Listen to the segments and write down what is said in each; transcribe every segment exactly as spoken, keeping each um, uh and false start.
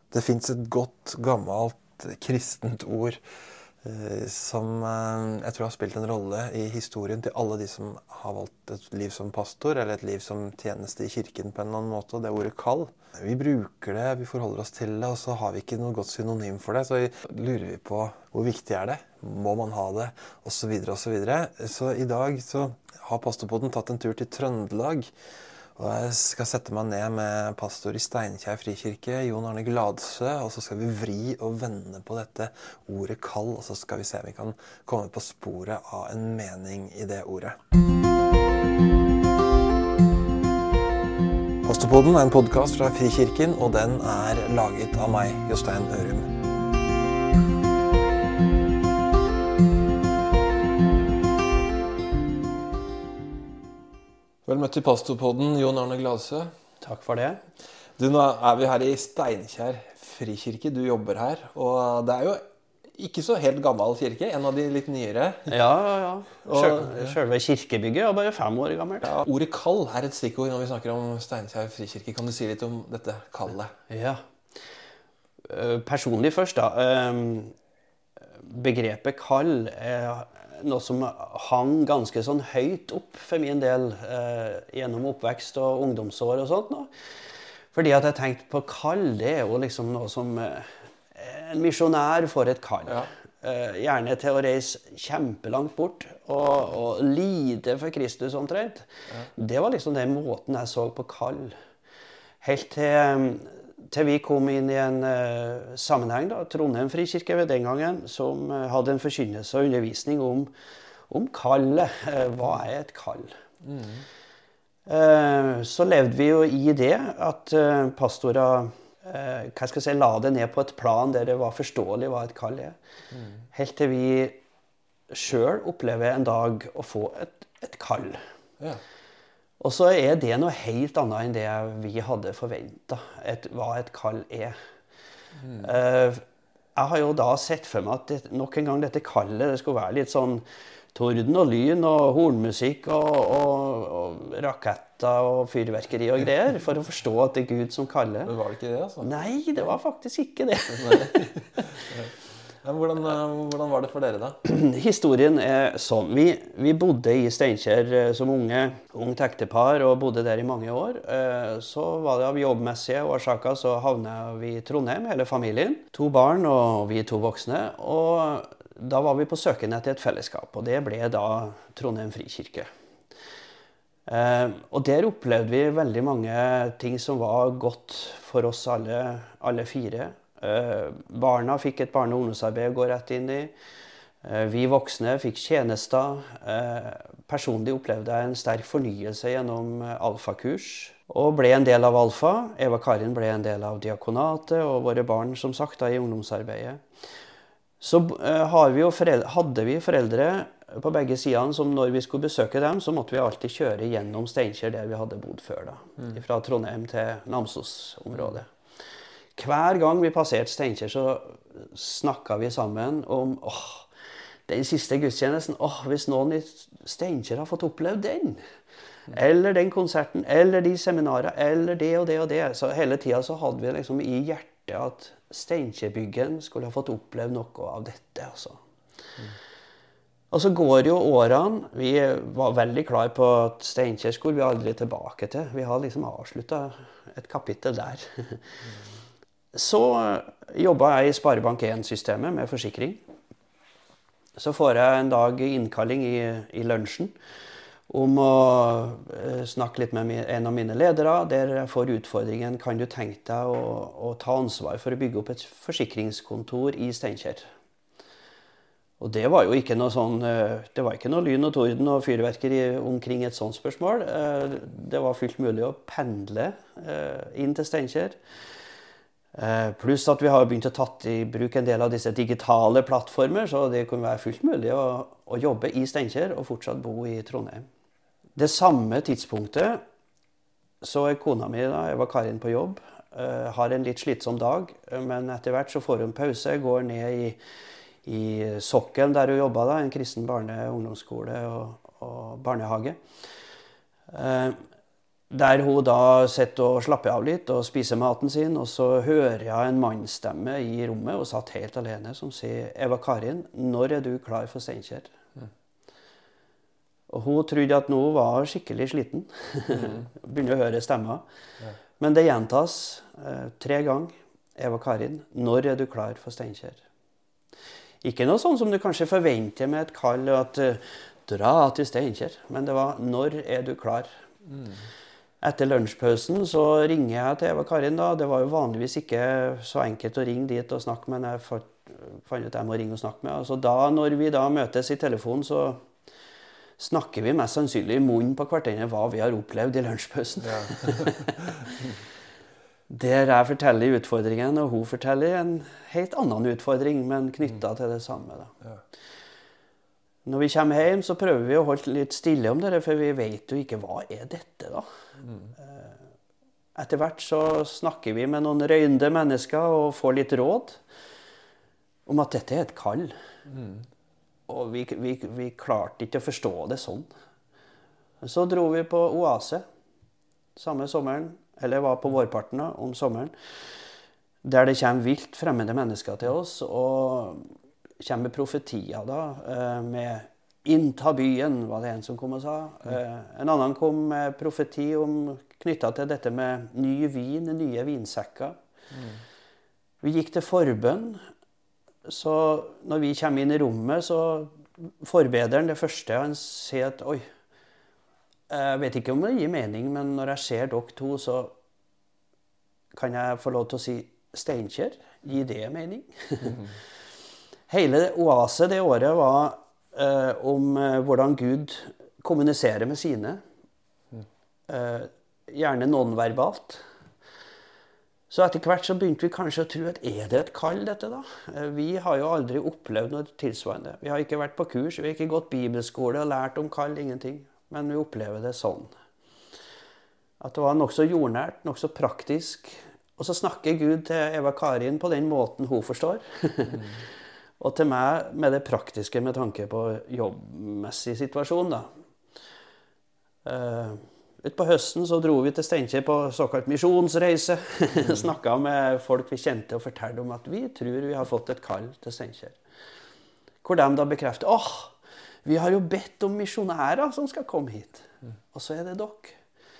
Det finnes et godt, gammelt, kristent ord eh, som eh, jeg tror har spilt en rolle i historien til alle de som har valgt et liv som pastor, eller et liv som tjeneste i kirken på en eller annen måte, og det er ordet kall. Vi bruker det, vi forholder oss til det, og så har vi ikke noe godt synonym for det, så lurer vi på hvor viktig er det, må man ha det, og så videre og så videre. Så i dag så har Pastorpodden tatt en tur til Trøndelag, og jeg skal sette meg ned med pastor i Steinkjer Frikirke, Jon Arne Gladsø, og så skal vi vri og vende på dette ordet kall, og så skal vi se om vi kan komme på sporet av en mening i det ordet. Pastorpodden er en podcast fra Frikirken, og den er laget av meg, Jostein Ørum. Vel møtt til Pastorpodden, Jon Arne Gladsø. Takk for det. Du, nå er vi her i Steinkjer Frikirke, du jobber her, og det er jo ikke så helt gammel kirke, en av de litt nyere. Ja, ja, ja. Selv, selve kirkebygget er bare fem år gammelt. Ja, ordet kall er et stikkord når vi snakker om Steinkjer Frikirke. Kan du si litt om dette kallet? Ja. Personlig først da. Begrepet kall er noe som hang ganske sånn høyt opp for min del eh, gjennom oppvekst og ungdomsår og sånt nå. Fordi at jeg tenkte på kall, det er jo liksom noe som eh, en misjonær får et kall. Ja. Eh, gjerne til å reise kjempelangt bort og, og lide for Kristus omtrent. Ja. Det var liksom den måten jeg så på kall. Helt til, til vi kom inn i en uh, sammenheng, da, Trondheim Frikirke ved den gangen, som uh, hadde en forkynnelse og undervisning om, om kallet. Uh, hva er et kall? Mm. Uh, så levde vi jo i det at uh, pastorer uh, hva skal jeg si, la det ned på et plan der det var forståelig hva et kall er. Mm. Helt til vi selv opplever en dag å få et, et kall. Ja. Og så er det noe helt annet enn det vi hadde forventet, et, hva et kall er. Mm. Uh, jeg har jo da sett for meg at det, nok en gang dette kallet, det skulle være litt sånn torden og lyn og hornmusikk og, og, og raketter og fyrverkeri og greier, for å forstå at det er Gud som kaller. Men var det ikke det, altså? Nei, det var faktisk ikke det. Ja, hvordan, hvordan var det for dere da? Historien er sånn. Vi, vi bodde i Steinkjer som unge, ungt ektepar, og bodde der i mange år. Så var det av jobbmessige årsaker, så havnet vi i Trondheim, hele familien. To barn og vi to voksne. Og da var vi på søken etter et fellesskap, og det ble da Trondheim Frikirke. Og der opplevde vi veldig mange ting som var godt for oss alle, alle fire. Uh, barna fikk et barne- og ungdomsarbeid å gå rett inn i. Uh, vi voksne fikk tjenester. Uh, personlig opplevde jeg en sterk fornyelse gjennom uh, alfakurs. Og ble en del av alfa. Eva Karin ble en del av diakonatet, og våre barn som sagt da, i ungdomsarbeidet. Så uh, har vi jo foreldre, hadde vi foreldre på begge sidene som når vi skulle besøke dem, så måtte vi alltid kjøre gjennom Steinkjer der vi hadde bodd før da. Mm. Fra Trondheim til Namsos-området. Hver gang vi passerte Steinkjer, så snakket vi sammen om åh, den siste gudstjenesten. Åh, hvis noen i Steinkjer har fått opplevd den, eller den konserten, eller de seminarer, eller det og det og det. Så hele tiden så hadde vi liksom i hjertet at Steinkjerbyggen skulle ha fått opplevd noe av dette. Altså. Mm. Og så går jo årene. Vi var veldig klar på at Steinkjer skulle vi aldri tilbake til. Vi har liksom avsluttet et kapittel der. Mm. Så jobbet jeg i Sparebank en-systemet med forsikring. Så får jeg en dag innkalling i, i lunsjen om å snakke litt med en av mine ledere, der jeg får utfordringen, kan du tenke deg å, å ta ansvar for å bygge opp et forsikringskontor i Steinkjer? Og det var jo ikke noe sånn, det var ikke noe lyn og torden og fyrverkeri omkring et sånt spørsmål. Det var fullt mulig å pendle inn til Steinkjer. Uh, pluss at vi har begynt å tatt i bruk en del av disse digitale plattformer, så det kunne være fullt mulig å, å jobbe i Steinkjer og fortsatt bo i Trondheim. Det samme tidspunktet så er kona mi, da, Eva Karin, på jobb, uh, har en litt slitsom dag, men etter hvert så får hun pause, går ned i, i Sokken der hun jobbet, da, en kristen barne- og ungdomsskole og, og barnehage. Uh, Der hun da sitter og slapper av litt og spiser maten sin, og så hører jeg en mannsstemme i rommet, og satt helt alene, som sier, Eva Karin, når er du klar for Steinkjer? Mm. Og hun trodde at nå var skikkelig sliten. Mm. Begynner å høre stemmer. Ja. Men det gjentas eh, tre ganger. Eva Karin, når er du klar for Steinkjer? Ikke noe sånn som du kanskje forventer med et kall, at uh, dra til Steinkjer. Men det var, når er du klar? Mm. Etter lunsjpausen så ringer jeg til Eva Karin da. Det var jo vanligvis ikke så enkelt å ringe dit og snakke, men jeg fant ut at jeg må ringe og snakke med. Altså da, når vi da møtes i telefonen, så snakker vi mest sannsynlig i munnen på hverandre hva vi har opplevd i lunsjpausen. Ja. Der jeg forteller utfordringen, og hun forteller en helt annen utfordring, men knyttet til det samme. Da. Ja. Når vi kommer hjem, så prøver vi å holde litt stille om det, for vi vet jo ikke hva er dette da. Mm. Etter hvert så snakker vi med noen røynde mennesker og får litt råd om at dette er et kall. Mm. Og vi, vi, vi klarte ikke å forstå det sånn. Så dro vi på Oase samme sommeren, eller var på vårparten om sommeren, der det kommer vilt fremmede mennesker til oss, og kommer med profetier da, med innta byen, var det en som kom og sa. En annen kom med profeti om, knyttet til dette med ny vin, nye vinsekker. Mm. Vi gikk til forbønn, så når vi kommer inn i rommet, så forbederen det første, han sier at, oi, jeg vet ikke om det gir mening, men når jeg ser dere to, så kan jeg få lov til å si Steinkjer, gir det mening? Mm. Hele Oase det året var eh, om eh, hvordan Gud kommuniserer med sine. Eh, gjerne nonverbalt. Så etter hvert så begynte vi kanskje å tro at er det et kall dette da? Eh, vi har jo aldri opplevd noe tilsvarende. Vi har ikke vært på kurs, vi har ikke gått bibelskole og lært om kall, ingenting. Men vi opplever det sånn. At det var nok så jordnært, nok så praktisk. Og så snakker Gud til Eva Karin på den måten hun forstår. Mm. Og til meg med det praktiske med tanke på jobbmessig situasjon da. Uh, ut på høsten så dro vi til Steinkjer på såkalt misjonsreise. Mm. Snakket med folk vi kjente og fortalte om at vi tror vi har fått et kall til Steinkjer. Hvor de da bekrefter, åh, vi har jo bedt om misjonærer som skal komme hit. Mm. Og så er det dere.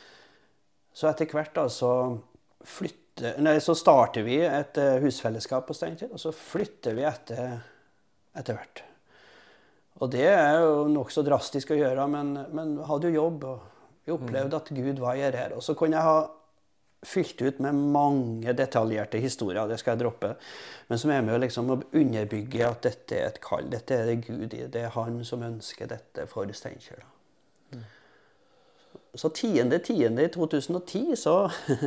Så etter hvert da så flytter Nei, så starter vi et husfellesskap på Steinkjer, og så flytter vi etter, etter hvert. Og det er jo nok så drastisk å gjøre, men, men hadde jo jobb, og vi opplevde at Gud var her. Og så kunne jeg ha fylt ut med mange detaljerte historier, det skal jeg droppe, men som er med liksom å underbygge at dette er et kall, dette er det Gud i, det er han som ønsker dette for Steinkjer. Mm. Så tiende tiende i to tusen og ti så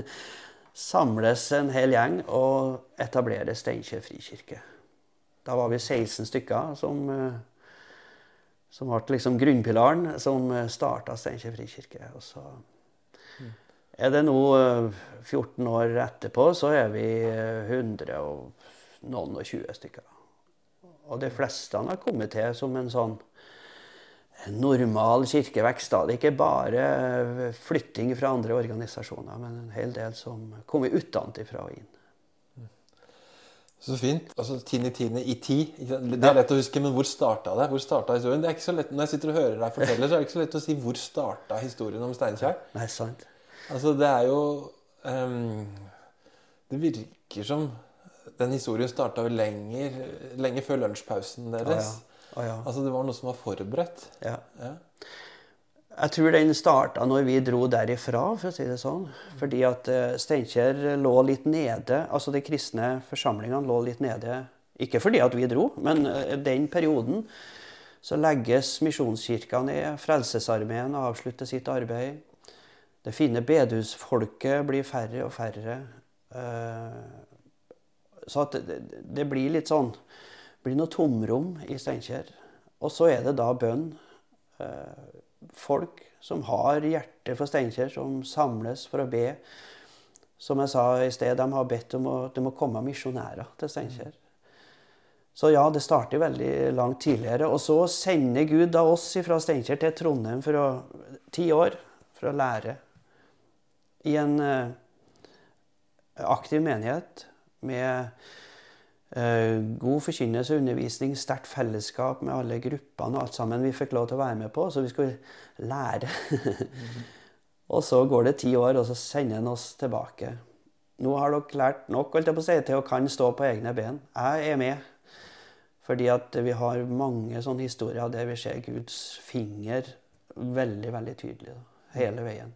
samles en hel gjeng og etablerer Steinkjer frikirke. Da var vi seksten stykker som, som var liksom grunnpilaren som startet Steinkjer frikirke. Og så er det nå fjorten år etterpå, så er vi hundre og noen og tjue stykker. Og de fleste har kommet til som en sånn normal kirkevekst. Da. Det er ikke bare flytting fra andre organisasjoner, men en hel del som kommer utenfra og inn. Så fint. Altså tiende tiende i ti. Det er lett å huske, men hvor startet det? Hvor startet historien? Det er ikke så lett, når jeg sitter og hører deg fortelle, så er det ikke så lett å si hvor startet historien om Steinkjer. Nei, sant. Altså det er jo... Um, det virker som den historien startet jo lenger, lenge før lunsjpausen deres. Ja, ja. Ah, ja. Altså det var noe som var forberedt. Ja. Ja. Jeg tror den startet når vi dro derifra, for å si det sånn. Fordi at Steinkjer lå litt nede, altså de kristne forsamlingene lå litt nede. Ikke fordi at vi dro, men den perioden så legges misjonskirka ned, Frelsesarmeen avslutter sitt arbeid. Det fine bedehusfolket blir færre og færre. Så at det, det blir litt sånn, det blir noe tomrom i Steinkjer. Og så er det da bønn. Folk som har hjerte for Steinkjer, som samles for å be. Som jeg sa i sted, de har bedt om at det må komme misjonærer til Steinkjer. Så ja, det starter veldig langt tidligere. Og så sender Gud da oss fra Steinkjer til Trondheim for å, ti år for å lære. i en eh, aktiv menighet med eh, god forkynnelse, undervisning, sterkt fellesskap med alle gruppene og alt sammen vi fikk lov til å være med på, så vi skulle lære. Mm. Og så går det ti år, og så sender han oss tilbake. Nå har dere lært nok, holdt jeg på å si, til å kan stå på egne ben. Jeg er med. Fordi at vi har mange sånne historier der vi ser Guds finger veldig, veldig tydelig. Da, hele veien.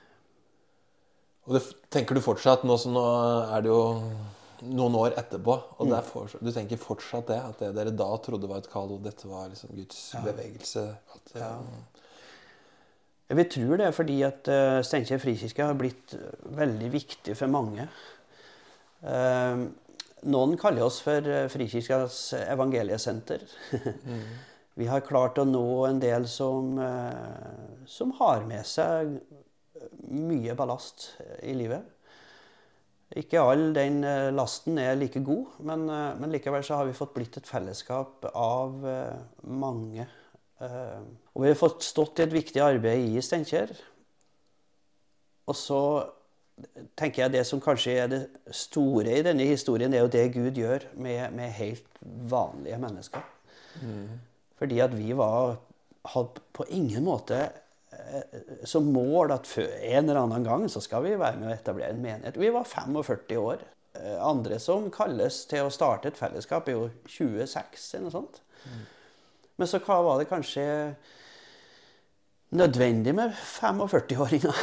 Og det tenker du fortsatt, nå, så nå er det jo noen år etterpå, og det er fortsatt, du tenker fortsatt det, at det dere da trodde var et kall, og dette var liksom Guds ja. bevegelse. At, ja. Vi tror det fordi at uh, Steinkjer frikirke har blitt veldig viktig for mange. Uh, noen kaller oss for uh, Frikirkas evangeliesenter. mm. Vi har klart å nå en del som, uh, som har med seg mye ballast i livet. Ikke all den uh, lasten er like god, men, uh, men likevel så har vi fått blitt et fellesskap av uh, mange. Uh, og vi har fått stått i et viktig arbeid i Steinkjer. Og så tenker jeg det som kanskje er det store i denne historien, det er jo det Gud gjør med, med helt vanlige mennesker. Mm. Fordi at vi var, hadde på ingen måte eh, som mål at for en eller annen gang så skal vi være med å etablere en menighet. Vi var førtifem år. Eh, andre som kalles til å starte et fellesskap er jo tjueseks eller noe sånt. Mm. Men så var det kanskje nødvendig med førtifem-åringer.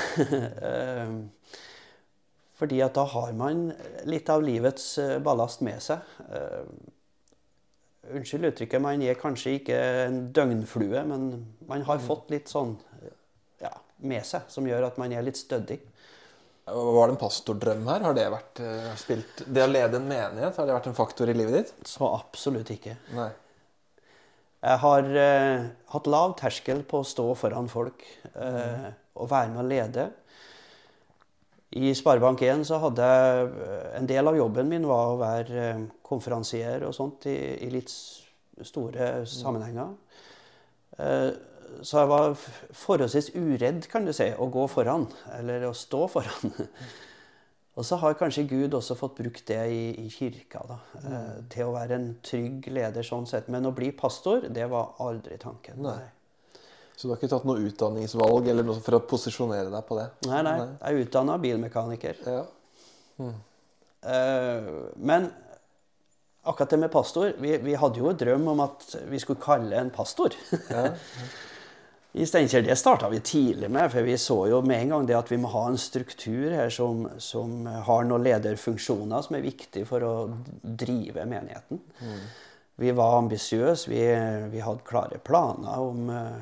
Fordi at da har man litt av livets ballast med seg. Unnskyld uttrykket, man er kanskje ikke en døgnflue, men man har fått litt sånn ja, med seg, som gjør at man er litt stødig. Var det en pastordrøm her? Har det vært spilt? Det å lede en menighet, har det vært en faktor i livet ditt? Så absolutt ikke. Nei. Jeg har eh, hatt lav terskel på å stå foran folk eh, og være med å lede. I Sparebank en så hadde jeg en del av jobben min var å være eh, konferansier og sånt i, i litt store sammenhenger. Eh, så jeg var forholdsvis uredd, kan du si, å gå foran, eller å stå foran. Og så har kanskje Gud også fått brukt det i, i kirka da, mm. eh, til å være en trygg leder sånn sett. Men å bli pastor, det var aldri tanken. Nei. Så du har ikke tatt noe utdanningsvalg eller noe for å posisjonere deg på det? Nei, nei. nei. Jeg er utdannet bilmekaniker. Ja. Mm. Eh, men akkurat det med pastor, vi, vi hadde jo en drøm om at vi skulle kalle en pastor. Ja. I Steinkjer, det startet vi tidlig med, for vi så jo med en gang det at vi må ha en struktur her som, som har noen lederfunksjoner som er viktige for å drive menigheten. Mm. Vi var ambisiøse, vi, vi hadde klare planer om uh,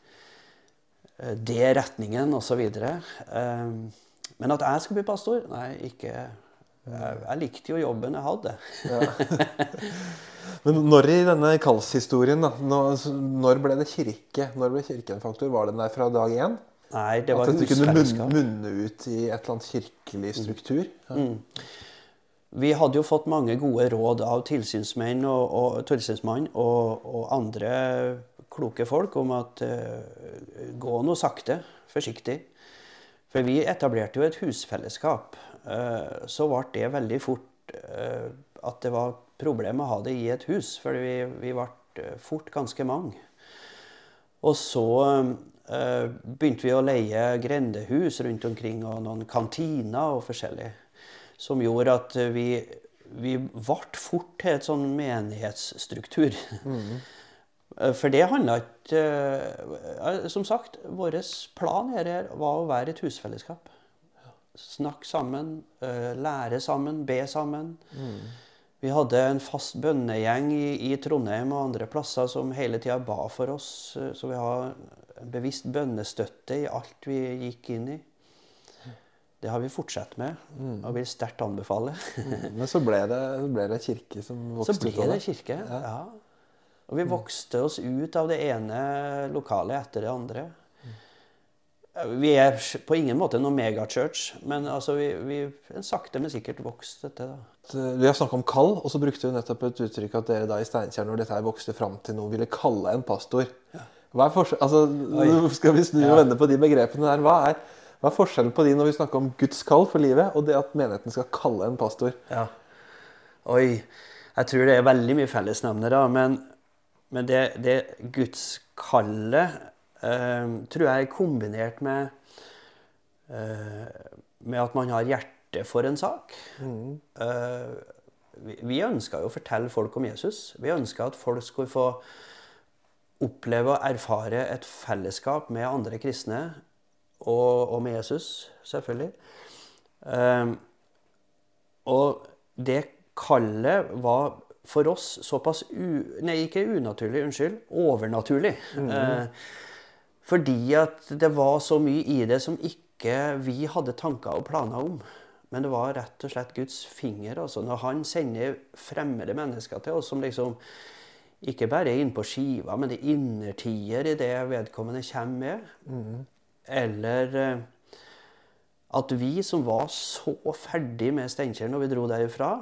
det retningen og så videre. Um, men at jeg skulle bli pastor, nei, ikke. Jeg, jeg likte jo jobben jeg hadde. Ja. Men når i denne kallshistorien, da, når ble det kirke? Når ble kirke en faktor? Var den der fra dag én? Nei, det var husfellesskap. At dette kunne munne ut i et eller annet kirkelig struktur? Ja. Mm. Vi hadde jo fått mange gode råd av tilsynsmenn og, og, tilsynsmann og, og andre kloke folk om at uh, gå noe sakte, forsiktig. For vi etablerte jo et husfellesskap. Uh, så ble det veldig fort uh, at det var problemet å ha det i et hus, for vi, vi ble fort ganske mange. Og så uh, begynte vi å leie grendehus rundt omkring, og noen kantiner og forskjellig, som gjorde at vi, vi ble fort til et sånn menighetsstruktur. Mm. For det handlet ikke, uh, som sagt, vår plan her var å være et husfellesskap. Snakk sammen, uh, lære sammen, be sammen. Mm. Vi hadde en fast bønnegjeng i, i Trondheim og andre plasser som hele tiden ba for oss. Så vi har en bevisst bønnestøtte i alt vi gikk inn i. Det har vi fortsatt med, og vil sterkt anbefale. Men så ble det, ble det kirke som vokste ut av det? Så ble det kirke, ja. ja. Og vi vokste oss ut av det ene lokalet etter det andre. Vi er på ingen måte noen megachurch, men altså vi, vi sakte, men sikkert vokst dette da. Vi har snakket om kall, og så brukte vi nettopp et uttrykk at dere da i Steinkjer, når dette her vokste frem til noe, ville kalle en pastor. Ja. Hva er forskjell? Altså, nå skal vi snu og vende på de begrepene der. Hva er, Hva er forskjellen på de når vi snakker om Guds kall for livet, og det at menigheten skal kalle en pastor? Ja. Oi, jeg tror det er veldig mye fellesnevnere, men, men det, det Guds kallet eh, tror jeg er kombinert med, eh, med at man har hjerte for en sak. Mm. Eh, vi, vi ønsker jo å fortelle folk om Jesus. Vi ønsker at folk skulle få oppleve og erfare et fellesskap med andre kristne, og, og med Jesus, selvfølgelig. Eh, og det kallet var for oss såpass u, nei, ikke unaturlig, unnskyld, overnaturlig. Mm. Eh, fordi at det var så mye i det som ikke vi hadde tanker og planer om. Men det var rett og slett Guds finger. Altså. Når han sender fremmede mennesker til oss, som liksom ikke bare er inne på skiva, men det innertier i det vedkommende kommer med. Mm. Eller eh, at vi som var så ferdig med Steinkjer når vi dro derifra,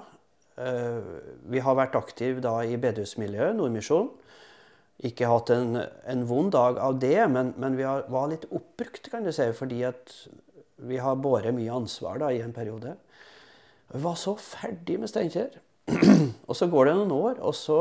vi har vært aktive da i bedehusmiljøet, Nordmisjon. Ikke hatt en, en vond dag av det, men, men vi har, var litt oppbrukt, kan du si, fordi at vi har båret mye ansvar da i en periode. Vi var så ferdig med Steinkjer. Og så går det noen år, og så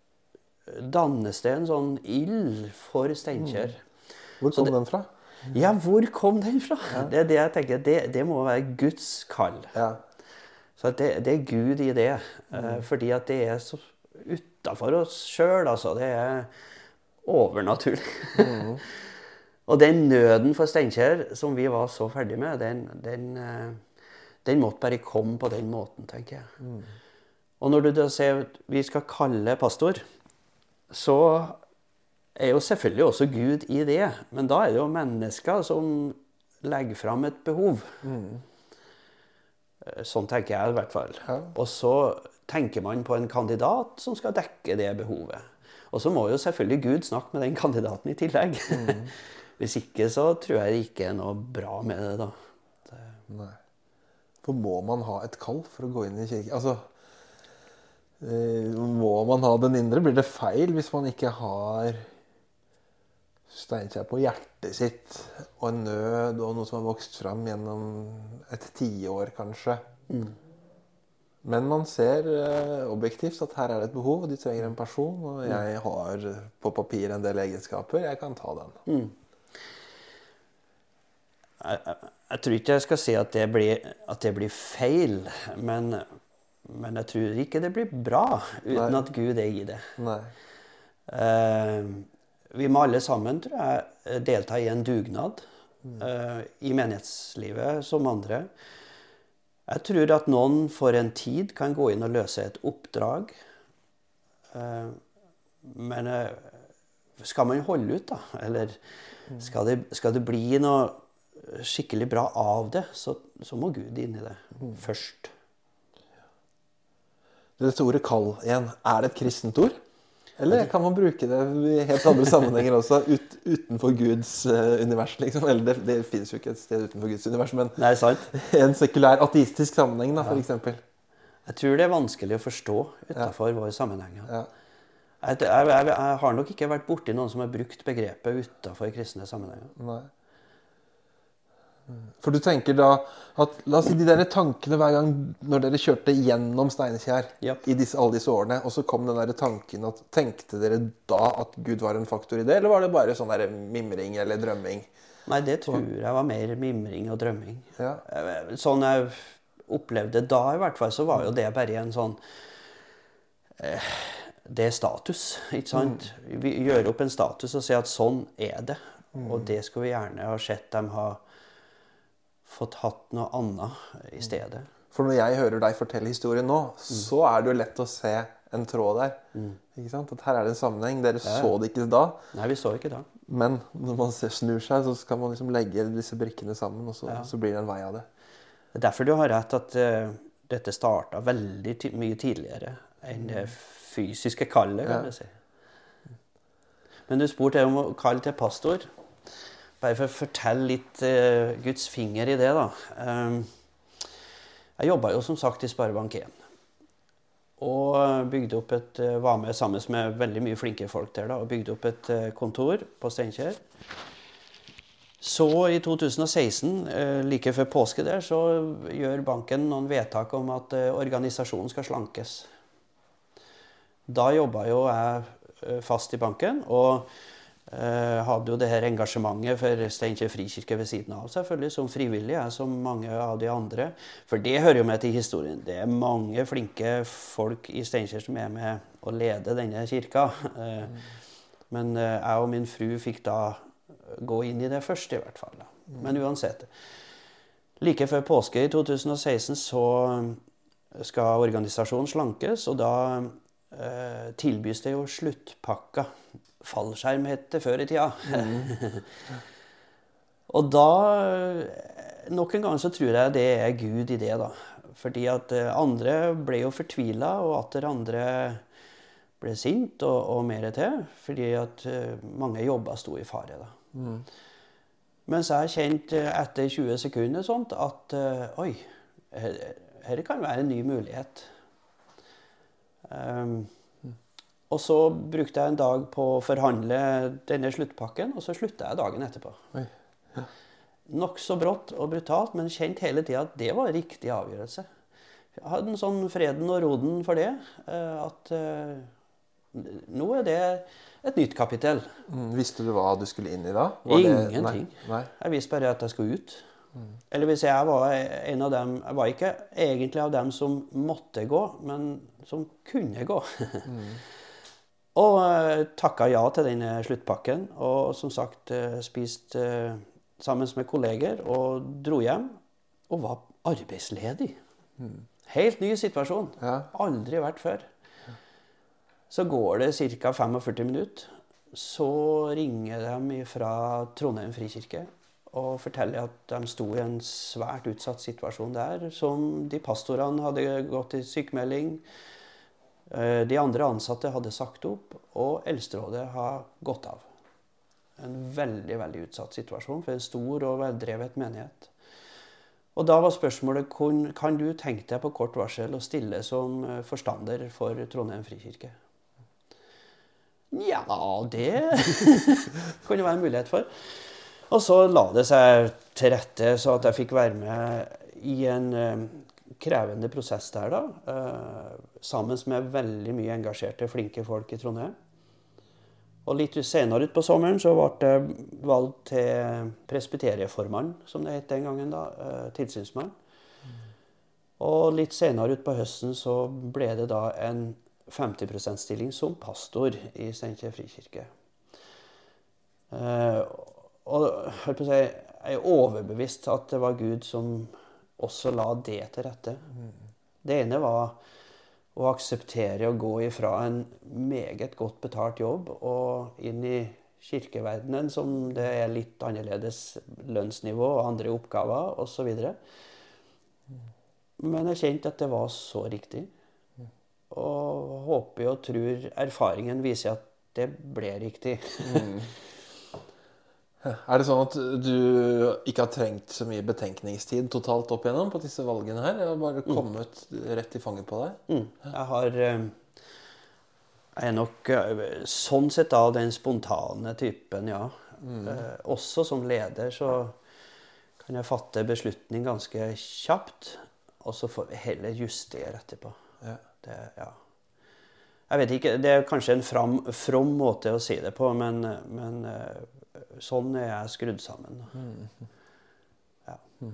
dannes det en sånn ild for Steinkjer. Hvor kom det, den fra? Ja, hvor kom den fra? Ja. Det er det jeg tenker, det, det må være Guds kall. Ja. Så det, det er Gud i det, mm. fordi at det er så utenfor oss selv, altså. Det er overnaturlig. Mm. Og den nøden for Steinkjer, som vi var så ferdig med, den, den, den måtte bare komme på den måten, tenker jeg. Mm. Og når du da ser at vi skal kalle pastor, så er jo selvfølgelig også Gud i det. Men da er det jo mennesker som legger fram et behov. Mm. Sånn tenker jeg i hvert fall. Ja. Og så tenker man på en kandidat som skal dekke det behovet. Og så må jo selvfølgelig Gud snakke med den kandidaten i tillegg. Mm. Hvis ikke så tror jeg det ikke er noe bra med det da. Det... Nei. For må man ha et kall for å gå inn i kirken? Altså, må man ha den indre? Blir det feil hvis man ikke har Steinkjer på hjertet sitt, og en nød, og noe som har vokst fram gjennom et tiår kanskje. Mm. Men man ser eh, objektivt at her er det et behov, og de trenger en person, og jeg har på papir en del egenskaper, jeg kan ta den. Mm. Jeg, jeg, jeg tror ikke jeg skal si at det blir, at det blir feil, men, men jeg tror ikke det blir bra uten Nei. At Gud er i det. Nei. Uh, Vi må alle sammen, tror jeg, delta i en dugnad mm. uh, i menighetslivet som andre. Jeg tror at noen for en tid kan gå inn og løse et oppdrag. Uh, men uh, skal man holde ut da? Eller mm. skal, det, skal det bli noe skikkelig bra av det, så, så må Gud inn i det mm. først. Dette ordet kall igjen, er det et kristent ord? Eller kan man bruke det i helt andre sammenhenger også, ut, utenfor Guds uh, univers, liksom? Eller det, det finnes jo ikke et sted utenfor Guds univers, men Nei, sant. En sekulær ateistisk sammenheng, da, for eksempel. Jeg tror det er vanskelig å forstå utenfor ja. Våre sammenhenger. Ja. Jeg, jeg, jeg, jeg har nok ikke vært borti noen som har brukt begrepet utenfor kristne sammenhenger. Nei. For du tenker da at, la oss si de der tankene hver gang når dere kjørte gjennom Steinkjer yep. i disse, alle disse årene, og så kom den der tanken at, tenkte dere da at Gud var en faktor i det, eller var det bare sånn der mimring eller drømming? Nei, det tror jeg var mer mimring og drømming. Ja. Sånn jeg opplevde da i hvert fall, så var jo det bare en sånn, eh, det er status, ikke sant? Mm. Vi gjør opp en status og sier at sånn er det, mm. og det skulle vi gjerne ha sett dem ha fått hatt noe annet i stedet. For når jeg hører deg fortelle historien nå, mm. så er det jo lett å se en tråd der. Mm. Ikke sant? At her er det en sammenheng. Dere ja. Så det ikke da. Nei, vi så ikke da. Men når man snur seg, så skal man liksom legge disse brikkene sammen, og så, ja. Så blir det en vei av det. Det er derfor du har rett at uh, dette startet veldig ty- mye tidligere enn det fysiske kallet, kan ja. Du si. Men du spurte om å kalle til pastor. Bare for å fortelle litt uh, Guds finger i det da. Um, jeg jobbet jo som sagt i Sparebank en. Og bygde opp et, uh, var med sammen med veldig mye flinke folk der da, og bygde opp et uh, kontor på Steinkjer. Så i to tusen og seksten, like før påske der, så gjør banken noen vedtak om at organisasjonen skal slankes. Da jobbet jo jeg fast i banken, og eh, hadde jo det her engasjementet for Steinkjer Frikirke ved siden av, selvfølgelig, som frivillig, jeg, som mange av de andre. For det hører jo med til historien. Det er mange flinke folk i Steinkjer som er med å lede denne kirka. Eh, men eh, jeg og min fru fikk da gå inn i det første, i hvert fall. Da. Men uansett. Like før påske i to tusen og seksten så skal organisasjonen slankes, og da eh, tilbys det jo sluttpakka. Fallskjerm het det før i tida. Mm. Og da, nok en gang så tror jeg det er Gud i det, da. Fordi at andre ble jo fortvilet, og atter andre ble sint og, og mer til, fordi at mange jobber sto i fare, da. Mm. Mens jeg kjente etter tjue sekunder sånt at uh, oi, her, her kan være en ny mulighet. Um, mm. Og så brukte jeg en dag på å forhandle denne sluttpakken, og så sluttet jeg dagen etterpå. Oi. Ja. Nok så brått og brutalt, men kjente hele tiden at det var riktig avgjørelse. Jeg hadde en sånn freden og roden for det, uh, at uh, nå er det et nytt kapittel. Mm, visste du hva du skulle inn i da? Var Ingenting. Det... Nei. Nei. Jeg visste bare at jeg skulle ut. Mm. Eller hvis jeg var en av dem, jeg var ikke egentlig av dem som måtte gå, men som kunne gå. Mm. Og uh, takket ja til denne sluttpakken, og som sagt uh, spiste uh, sammen med kolleger, og dro hjem, og var arbeidsledig. Mm. Helt ny situasjon. Ja. Aldri vært før. Så går det ca. førtifem minutter, så ringer de fra Trondheim Frikirke og forteller at de sto i en svært utsatt situasjon der, som de pastorene hadde gått i sykemelding, de andre ansatte hadde sagt opp, og eldsterådet har gått av. En veldig, veldig utsatt situasjon for en stor og veldrevet menighet. Og da var spørsmålet, kan du tenke deg på kort varsel å stille som forstander for Trondheim Frikirke? Ja, det kunne være en mulighet for. Og så la det seg til rette så at jeg fikk være med i en uh, krevende prosess der da, uh, sammen med veldig mye engasjerte, flinke folk i Trondheim. Og litt senere ut på sommeren så ble jeg valgt til presbyterieformann, som det het den gangen da, uh, tilsynsmann. Mm. Og litt senere ut på høsten så ble det da en femti prosent stilling som pastor i Steinkjer Frikirke. Uh, og hør på å si, jeg er overbevist at det var Gud som også la det til rette. Mm. Det ene var å akseptere å gå ifra en meget godt betalt jobb og inn i kirkeverdenen, som det er litt annerledes lønnsnivå og andre oppgaver og så videre. Mm. Men jeg kjente at det var så riktig. Og håper og tror erfaringen viser at det ble riktig. Mm. Er det sånn at du ikke har trengt så mye betenkningstid totalt opp igjennom på disse valgene her? Eller bare kommet mm. rett i fanget på deg? Mm. Jeg har... Jeg er nok sånn sett av den spontane typen, ja. Mm. Eh, også som leder så kan jeg fatte beslutning ganske kjapt, og så får vi heller justere etterpå. Ja. Det, ja. Jeg vet ikke, det er kanskje en fram, from måte å si det på, men, men sånn er jeg skrudd sammen. Mm. Ja. Mm.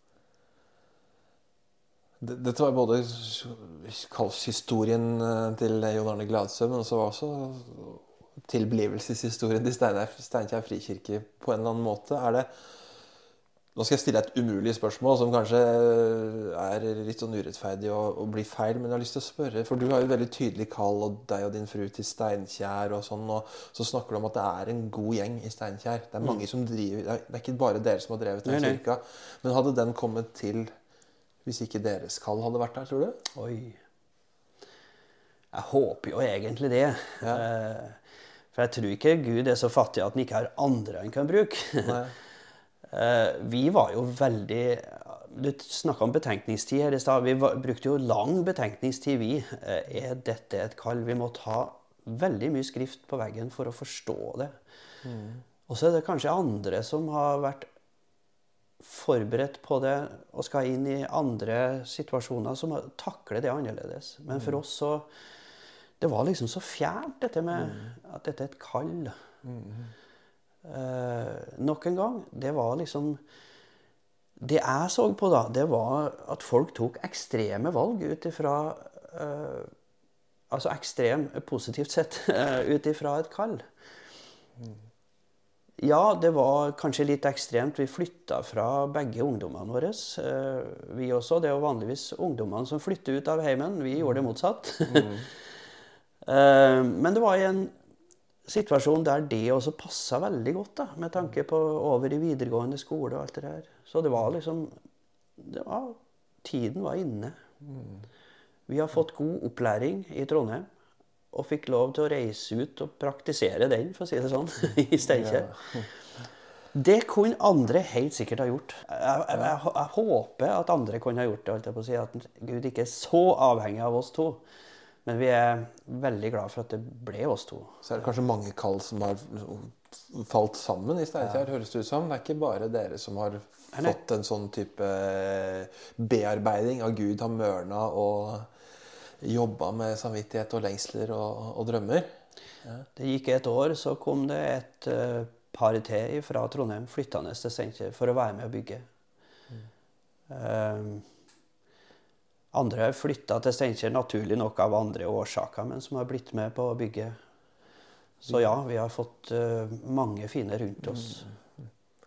Dette var både historien til Jon Arne Gladsø, men også var også tilblivelseshistorien til Steinkjer Frikirke på en eller annen måte. Er det... Nå skal jeg stille et umulig spørsmål som kanskje er litt sånn urettferdig og, og blir feil, men jeg har lyst til å spørre, for du har jo veldig tydelig kall, og deg og din fru til Steinkjer og sånn, og så snakker du om at det er en god gjeng i Steinkjer. Det er mange mm. som driver, det er ikke bare dere som har drevet den kirka, men hadde den kommet til hvis ikke deres kall hadde vært der, tror du? Oi. Jeg håper jo egentlig det. Ja. For jeg tror ikke Gud er så fattig at han ikke har andre han kan bruke. Nei. Vi var jo veldig... Du snakket om betenkningstid her i sted. Vi var, brukte jo lang betenkningstid, vi. Er dette et kall? Vi måtte ha veldig mye skrift på veggen for å forstå det. Mm. Og så er det kanskje andre som har vært forberedt på det og skal inn i andre situasjoner som takler det annerledes. Men for oss så, det var liksom så fjernt dette med at dette er et kall. Mm. Eh, nok en gang, det var liksom, det jeg så på da, det var at folk tok ekstreme valg ut ifra, eh, altså ekstrem, positivt sett, ut ifra et kall. Mm. Ja, det var kanskje litt ekstremt. Vi flyttet fra begge ungdommene våre. Vi også, det er jo vanligvis ungdommene som flytter ut av heimen. Vi gjorde det motsatt. Mm. Men det var i en situasjon der det også passet veldig godt, da, med tanke på over i videregående skole og alt det der. Så det var liksom, det var, tiden var inne. Mm. Vi har fått god opplæring i Trondheim. Og fikk lov til å reise ut og praktisere den, for å si det sånn, i Steinkjer. Ja. Det kunne andre helt sikkert ha gjort. Jeg, jeg, jeg, jeg håper at andre kunne ha gjort det, holdt jeg på å si, at Gud ikke er så avhengig av oss to. Men vi er veldig glad for at det ble oss to. Så er det kanskje mange kall som har falt sammen i Steinkjer, ja. Høres det ut som. Det er ikke bare dere som har fått en sånn type bearbeiding av Gud har mørna og jobba med samvittighet og lengsler og, og drømmer. Ja. Det gikk et år, så kom det et uh, par til fra Trondheim flyttende til Steinkjer for å være med å bygge. Mm. Uh, andre flyttet til Steinkjer naturlig nok av andre årsaker, men som har blitt med på å bygge. Så ja, vi har fått uh, mange fine rundt oss. Mm.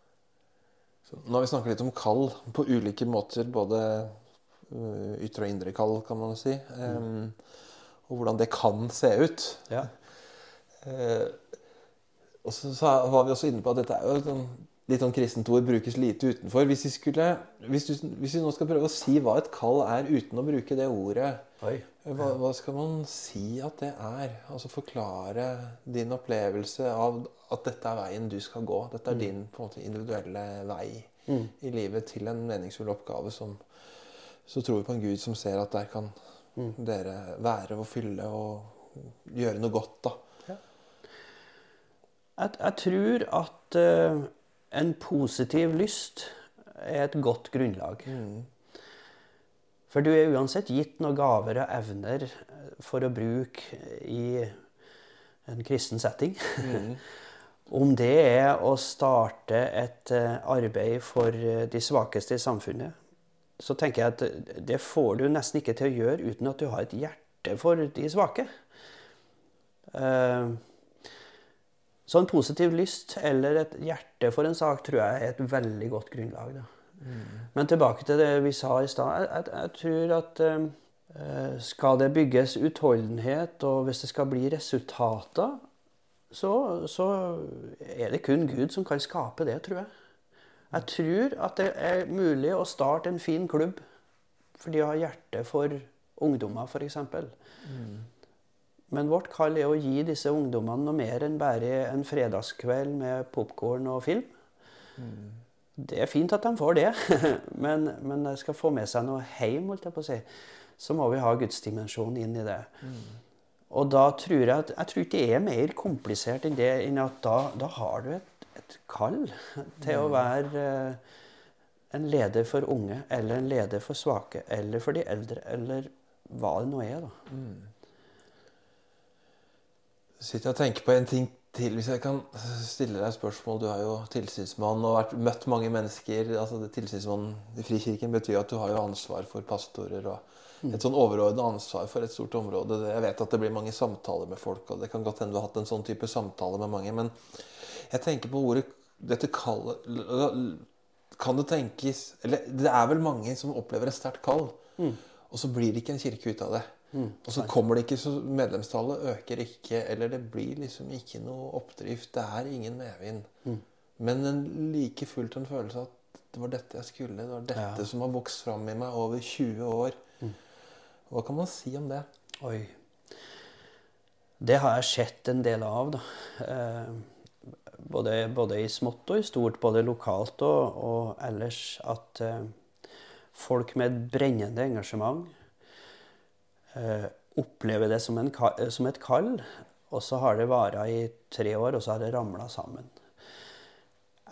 Så, nå har vi snakket litt om kall på ulike måter, både ytre og indre kall, kan man si. Um, og hvordan det kan se ut. Ja. Uh, og så, så var vi også inne på at dette er jo sånn, litt sånn kristent ord brukes lite utenfor. Hvis vi, skulle, hvis, du, hvis vi nå skal prøve å si hva et kall er uten å bruke det ordet, hva, hva skal man si at det er? Altså forklare din opplevelse av at dette er veien du skal gå. Dette er mm. din på en måte, individuelle vei mm. i livet til en meningsfull oppgave som så tror vi på en Gud som ser at der kan mm. dere være og fylle og gjøre noe godt, da. Ja. Jeg, jeg tror at uh, en positiv lyst er et godt grunnlag. Mm. For du er uansett gitt noen gaver og evner for å bruke i en kristen setting. Mm. Om det er å starte et uh, arbeid for uh, de svakeste i samfunnet, så tenker jeg at det får du nesten ikke til å gjøre uten at du har et hjerte for de svake. Så en positiv lyst eller et hjerte for en sak tror jeg er et veldig godt grunnlag. Da. Mm. Men tilbake til det vi sa i stad. Jeg, jeg, jeg tror at skal det bygges utholdenhet, og hvis det skal bli resultater, så, så er det kun Gud som kan skape det, tror jeg. Jeg tror at det er mulig å starte en fin klubb for de har hjerte for ungdommer, for eksempel. Mm. Men vårt kall er å gi disse ungdommene noe mer enn bare en fredagskveld med popcorn og film. Mm. Det er fint at de får det, men, men de skal få med seg noe hjem, holdt jeg på å si. Så må vi ha gudsdimensjonen inn i det. Mm. Og da tror jeg at, jeg tror ikke det er mer komplisert enn det, enn at da, da har du et et kall til å være uh, en leder for unge, eller en leder for svake, eller for de eldre, eller hva det nå er da. Mm. Jeg sitter og tenker på en ting til, hvis jeg kan stille deg et spørsmål. Du er jo tilsynsmann og har møtt mange mennesker. Altså, tilsynsmann i Frikirken betyr at du har jo ansvar for pastorer og et sånn overordnet ansvar for et stort område. Jeg vet at det blir mange samtaler med folk, og det kan godt hende du har hatt en sånn type samtale med mange, men jeg tenker på ordet, dette kallet, kan det tenkes, eller det er vel mange som opplever et sterkt kall, mm. og så blir det ikke en kirke ut av det. Mm. Og så kommer det ikke, så medlemstallet øker ikke, eller det blir liksom ikke noe oppdrift, det er ingen medvind. Mm. Men en like fullt en følelse at det var dette jeg skulle, det var dette ja. Som har vokst frem i meg over tjue år. Mm. Hva kan man si om det? Oi. Det har jeg sett en del av, da. Eh, både, både i smått og i stort, både lokalt og, og ellers, at eh, folk med et brennende engasjement eh, opplever det som, en, som et kall, og så har det varet i tre år, og så har det ramlet sammen.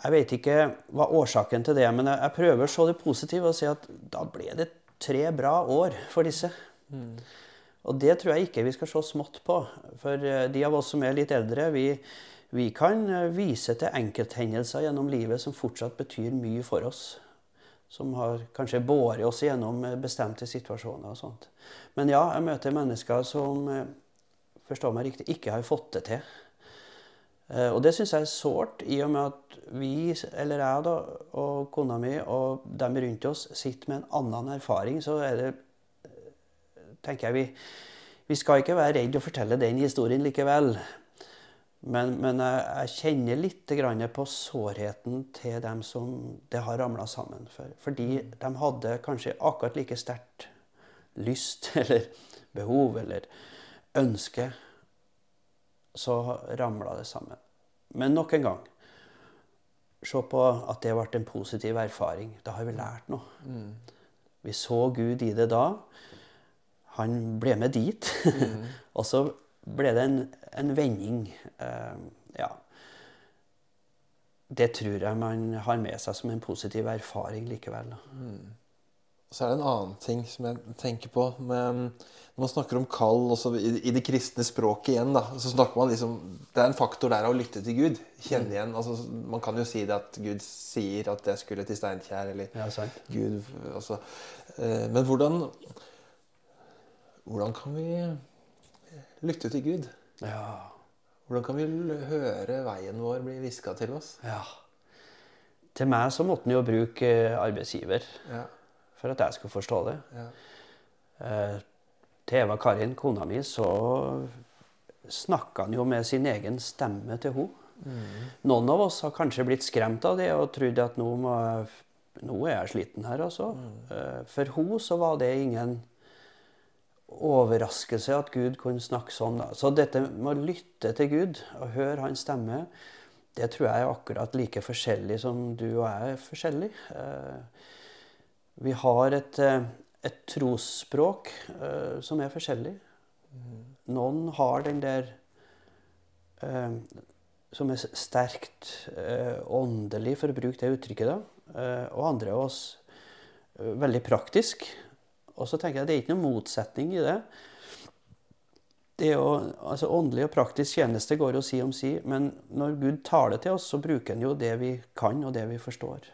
Jeg vet ikke hva årsaken til det, men jeg, jeg prøver å se det positive og si at da ble det tre bra år for disse. Mm. Og det tror jeg ikke vi skal se smått på. For de av oss som er litt eldre, vi, vi kan vise til enkelthendelser gjennom livet som fortsatt betyr mye for oss. Som har kanskje båret oss gjennom bestemte situasjoner og sånt. Men ja, jeg møter mennesker som, forstår meg riktig, ikke har fått det til. Og det synes jeg er sårt, i og med at vi, eller jeg da, og kona mi og dem rundt oss sitter med en annen erfaring, så er det, tenker jeg, vi, vi skal ikke være redd å fortelle den historien likevel. Men, men jeg, jeg kjenner litt grann på sårheten til dem som det har ramlet sammen for. Fordi de hadde kanskje akkurat like sterkt lyst, eller behov, eller ønske, så ramlet det sammen. Men nok en gang, se på at det ble en positiv erfaring. Da har vi lært noe. Mm. Vi så Gud i det da. Han ble med dit. Mm. Og så ble det en, en vending. Uh, ja. Det tror jeg man har med seg som en positiv erfaring likevel. Mm. Så er det en annen ting som jeg tenker på. Med, når man snakker om kall, også i, i det kristne språket igjen, da, så snakker man liksom, det er en faktor der å lytte til Gud. Kjenne igjen. Altså, man kan jo si det at Gud sier at jeg skulle til Steinkjer, eller ja, sant. Gud, altså. Eh, men hvordan, hvordan kan vi lytte til Gud? Ja. Hvordan kan vi høre veien vår bli visket til oss? Ja. Til meg så måtte han jo bruke arbeidsgiver. Ja. For at jeg skulle forstå det. Ja. Eh, til Eva Karin, kona mi, så snakket han jo med sin egen stemme til henne. Mm. Noen av oss har kanskje blitt skremt av det og trodd at nå, må jeg, nå er jeg sliten her, altså. Mm. Eh, for henne så var det ingen overraskelse at Gud kunne snakke sånn. Da. Så dette med å lytte til Gud og høre hans stemme, det tror jeg er akkurat like forskjellig som du og jeg er forskjellig. Eh, Vi har et, et trosspråk uh, som er forskjellig. Mm. Noen har den der uh, som er sterkt uh, åndelig, for å bruke det uttrykket da. Uh, og andre av oss uh, veldig praktisk. Og så tenker jeg at det er ikke noen motsetning i det. Det er jo, altså åndelig og praktisk tjeneste går å si om si, men når Gud taler til oss, så bruker han jo det vi kan og det vi forstår.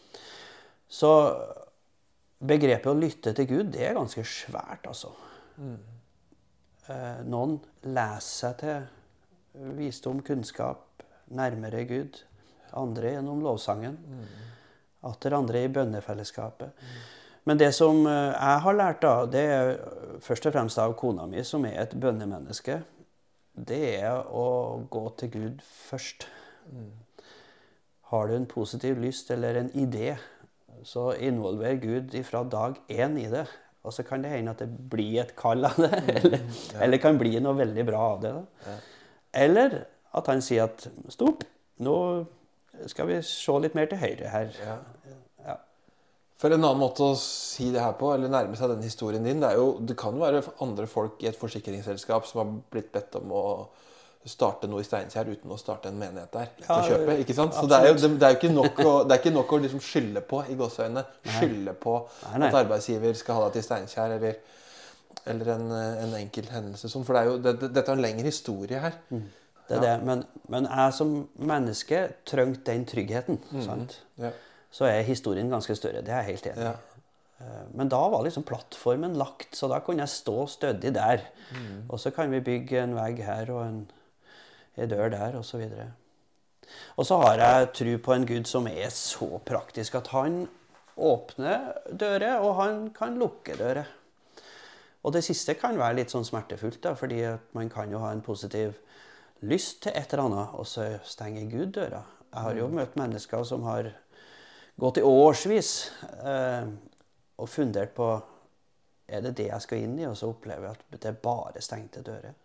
Så begrepet å lytte til Gud, det er ganske svært, altså. Mm. Eh, noen leser seg til visdom, kunnskap, nærmere Gud. Andre gjennom lovsangen. Mm. Atter andre i bønnefellesskapet. Mm. Men det som jeg har lært da, det er først og fremst av kona mi, som er et bønnemenneske. Det er å gå til Gud først. Mm. Har du en positiv lyst eller en idé, så involver Gud fra dag én i det. Og så kan det hende at det blir et kall av det, eller, mm, ja. eller kan bli noe veldig bra av det. Da. Ja. Eller at han sier at stopp, nå skal vi se litt mer til høyre her. Ja. Ja. For en annen måte å si det her på, eller nærme seg den historien din, det, er jo, det kan jo være andre folk i et forsikringsselskap som har blitt bedt om å starte noe i Steinkjer uten å starte en menighet der ja, til å kjøpe, ikke sant? Så det er jo det, det er jo ikke nok å, det er ikke nok å liksom skylde på i gåseøynene, skylde på nei, nei. At arbeidsgiver skal ha deg til Steinkjer, eller, eller en, en enkel hendelse sånn, for det er jo, det, det, dette er en lengre historie her. Mm. Det er ja. det, men, men jeg som menneske trengte den tryggheten, mm. sant? Ja. Så er historien ganske større, det er jeg helt enig i. Ja. Men da var liksom plattformen lagt, så da kunne jeg stå stødig der. Mm. Og så kan vi bygge en vegg her og en en dør der, og så videre. Og så har jeg tro på en Gud som er så praktisk at han åpner dører, og han kan lukke dører. Og det siste kan være litt sånn smertefullt, da, fordi man kan jo ha en positiv lyst til et eller annet, og så stenger Gud døra. Jeg har jo møtt mennesker som har gått i årsvis eh, og fundert på, er det det jeg skal inn i, og så opplever jeg at det er bare stengte dører.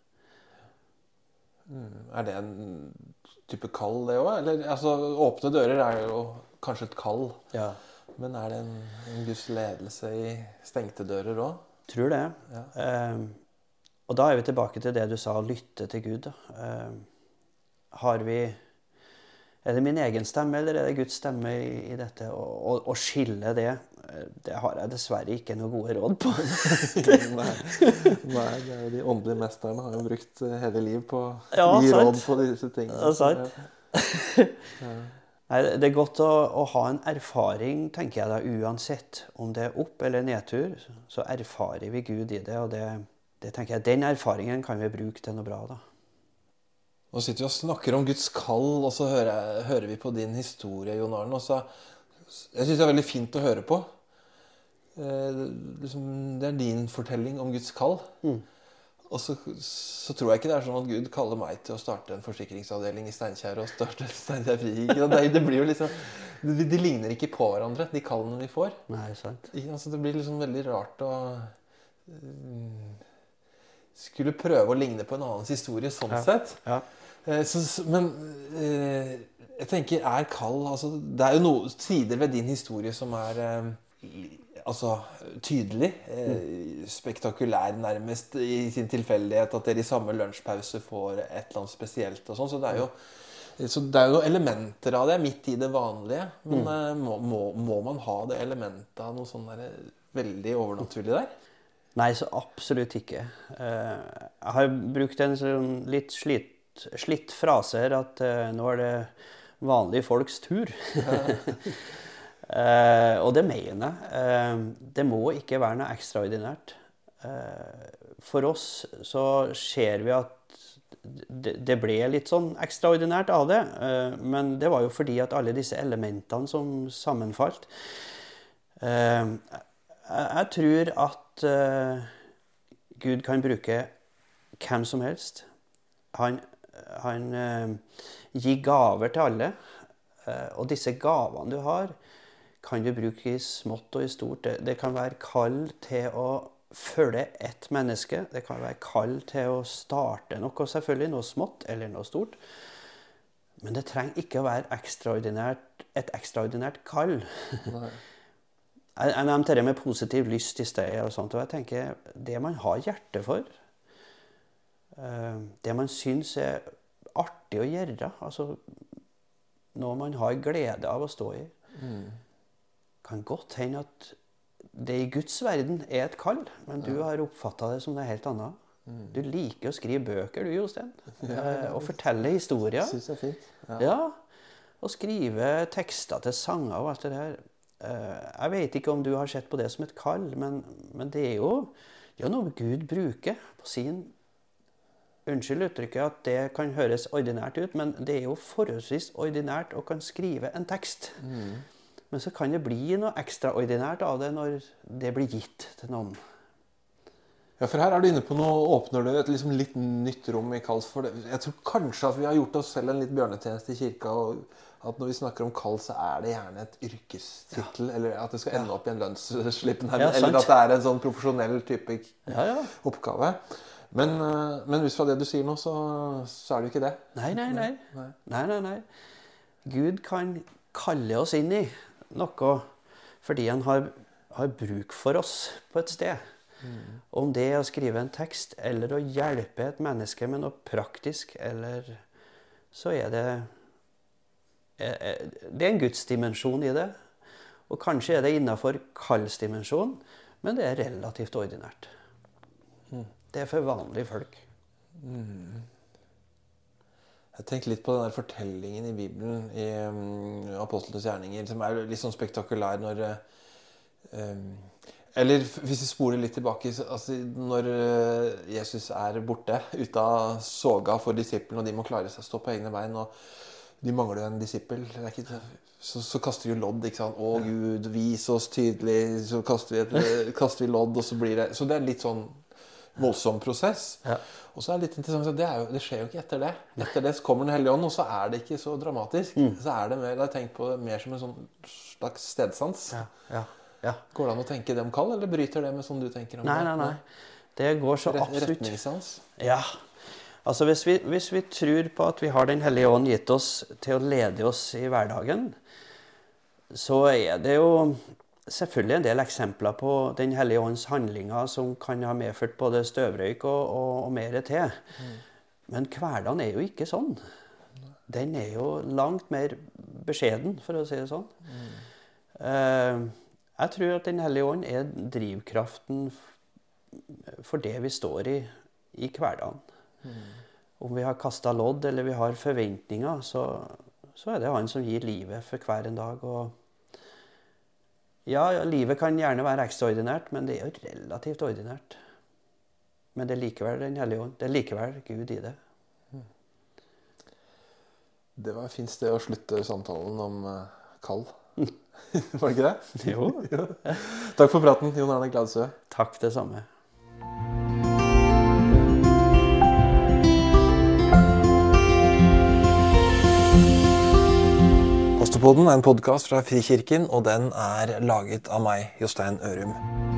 Mm. Er det en type kall det også? Eller, altså, åpne dører er jo kanskje et kall. Ja. Men er det en, en Guds ledelse i stengte dører også? Tror det. Ja. Um, og da er vi tilbake til det du sa, lytte til Gud. Um, har vi Er det min egen stemme, eller er det Guds stemme i, i dette? Og, og skille det, det har jeg dessverre ikke noe gode råd på. Nei, nei, det er jo de åndelige mesterne har jo brukt hele liv på å Ja, gi sant. råd på disse tingene. Ja, sant. Ja. Nei, det er godt å, å ha en erfaring, tenker jeg da, uansett om det er opp- eller nedtur, så erfarer vi Gud i det, og det, det tenker jeg, den erfaringen kan vi bruke til noe bra da. Nå sitter vi og snakker om Guds kall, og så hører, hører vi på din historie, Jon Arne. Og så, jeg synes det er veldig fint å høre på. Eh, liksom, det er din fortelling om Guds kall. Mm. Og så, så tror jeg ikke det er sånn at Gud kaller meg til å starte en forsikringsavdeling i Steinkjer og starte Steinkjer Fri. Det, det blir jo liksom, de, de ligner ikke på hverandre, de kallene vi får. Nei, sant. Altså, det blir liksom veldig rart å uh, skulle prøve å ligne på en annens historie sånn Ja. sett. Ja. Eh, så, men eh, jeg tenker, er kall, altså, det er jo noen sider ved din historie som er eh, altså, tydelig, eh, spektakulær nærmest i sin tilfeldighet, at dere i samme lunsjpause får et eller annet spesielt og sånn, så det er jo så det er jo elementer av det midt i det vanlige, men eh, må, må, må man ha det elementet av noe sånn der, veldig overnaturlig der? Nei, så absolutt ikke. Eh, jeg har brukt en sånn litt slit slitt frase her at uh, nå er det vanlige folks tur. uh, og det mener jeg. Uh, det må ikke være noe ekstraordinært. Uh, for oss så ser vi at det, det ble litt sånn ekstraordinært av det, uh, men det var jo fordi at alle disse elementene som sammenfalt. Uh, jeg, jeg tror at uh, Gud kan bruke hvem som helst. Han Han eh, gir gaver til alle, eh, og disse gavene du har, kan du bruke i smått og i stort. Det, det kan være kall til å følge ett menneske, det kan være kall til å starte noe, selvfølgelig, noe smått eller noe stort. Men det trenger ikke å være ekstraordinært, et ekstraordinært kall. Nei. Jeg, jeg nevnte det med positiv lyst i sted, og sånt, og jeg tenker, det man har hjerte for, eh, det man synes er artig å gjøre, altså noe man har glede av å stå i, mm. kan godt hende at det i Guds verden er et kall, men du har oppfattet det som det helt annet. Mm. Du liker å skrive bøker, du, Jostein, ja, ja, og fortelle historier. Synes det er fint. Ja. Ja, og skrive tekster til sanger og alt det der. Jeg vet ikke om du har sett på det som et kall, men, men det er jo, det er jo noe Gud bruker på sin Unnskyld uttrykket at det kan høres ordinært ut, men det er jo forholdsvis ordinært å kan skrive en tekst. Mm. Men så kan det bli noe ekstraordinært av det når det blir gitt til noen. Ja, for her er du inne på noe, åpner du et liksom litt nytt rom i kall. For det. Jeg tror kanskje at vi har gjort oss selv en litt bjørnetjeneste i kirka, og at når vi snakker om kall, så er det gjerne et yrkestittel, ja. Eller at det skal ende opp i en lønnsslipp, ja, eller at det er en sånn profesjonell type ja, ja. oppgave. Men, men ut fra det du sier nå, så, så er det jo ikke det. Nei, nei, nei. Nei, nei, nei. nei. Gud kan kalle oss inn i noe fordi han har, har bruk for oss på et sted. Mm. Om det er å skrive en tekst, eller å hjelpe et menneske med noe praktisk, eller så er det det er en gudsdimensjon i det. Og kanskje er det innenfor kallsdimensjonen, men det er relativt ordinært. Mm. Det er for vanlige folk. Mm. Jeg tenkte litt på den der fortellingen i Bibelen, i um, Apostlenes gjerninger, som er litt sånn spektakulær når um, eller hvis vi spoler litt tilbake, altså når Jesus er borte ute av soga for disiplene, og de må klare seg å stå på egne bein, og de mangler jo en disippel, det er ikke, så, så kaster de lodd, ikke sant? Å Gud, vis oss tydelig, så kaster vi, et, kaster vi lodd, og så blir det, så det er litt sånn voldsom prosess. Ja. Og så er det litt interessant at det, er jo, det skjer jo ikke etter det. Etter det så kommer Den hellige ånd, og så er det ikke så dramatisk. Mm. Så er det mer, jeg har tenkt på det mer som en sånn slags stedsans. Ja, ja, ja. Går det an å tenke det om kall, eller bryter det med sånn du tenker om nei, det? Nei, nei, det går så absolutt. Retningssans? Ja. Altså hvis vi, hvis vi tror på at vi har Den hellige ånd gitt oss til å lede oss i hverdagen, så er det jo selvfølgelig en del eksempler på Den hellige ånds handlinger som kan ha medført både støvrøyk og, og, og mer til. Mm. Men hverdagen er jo ikke sånn. den er jo langt mer beskjeden, for å si det sånn. Mm. Uh, jeg tror at Den hellige ånd er drivkraften for det vi står i i hverdagen. Mm. Om vi har kastet lodd eller vi har forventninger, så, så er det han som gir livet for hver en dag. Og ja, ja, livet kan gjerne være ekstraordinært, men det er jo relativt ordinært. Men det er likevel Den hellige ånd. Det er likevel Gud i det. Mm. Det var et fint sted å slutte samtalen om uh, kall. Var det ikke det? Jo. Jo. Takk for praten, Jon Arne Gladsø. Takk det samme. Pastorpodden er en podcast fra Frikirken, og den er laget av meg, Jostein Ørum.